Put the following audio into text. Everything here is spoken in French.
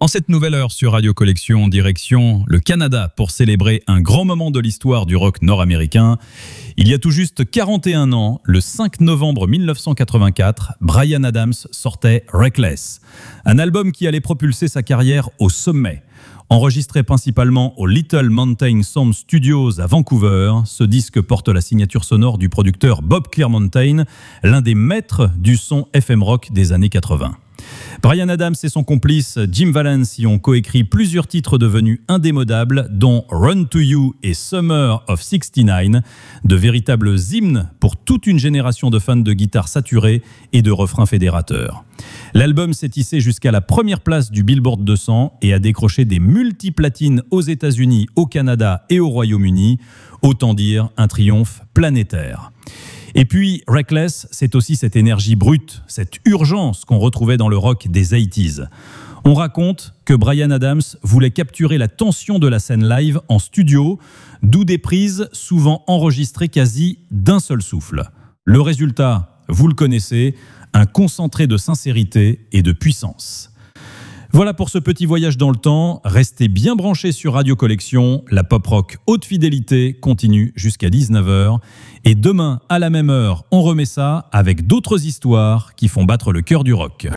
En cette nouvelle heure sur Radio Collection, direction le Canada pour célébrer un grand moment de l'histoire du rock nord-américain. Il y a tout juste 41 ans, le 5 novembre 1984, Bryan Adams sortait Reckless, un album qui allait propulser sa carrière au sommet. Enregistré principalement au Little Mountain Sound Studios à Vancouver, ce disque porte la signature sonore du producteur Bob Clearmountain, l'un des maîtres du son FM rock des années 80. Bryan Adams et son complice Jim Vallance y ont coécrit plusieurs titres devenus indémodables, dont Run to You et Summer of '69, de véritables hymnes pour toute une génération de fans de guitare saturée et de refrains fédérateurs. L'album s'est hissé jusqu'à la première place du Billboard 200 et a décroché des multiplatines aux États-Unis, au Canada et au Royaume-Uni. Autant dire un triomphe planétaire. Et puis, Reckless, c'est aussi cette énergie brute, cette urgence qu'on retrouvait dans le rock des 80s. On raconte que Bryan Adams voulait capturer la tension de la scène live en studio, d'où des prises souvent enregistrées quasi d'un seul souffle. Le résultat, vous le connaissez, un concentré de sincérité et de puissance. Voilà pour ce petit voyage dans le temps. Restez bien branchés sur Radio Collection. La pop rock haute fidélité continue jusqu'à 19h. Et demain, à la même heure, on remet ça avec d'autres histoires qui font battre le cœur du rock.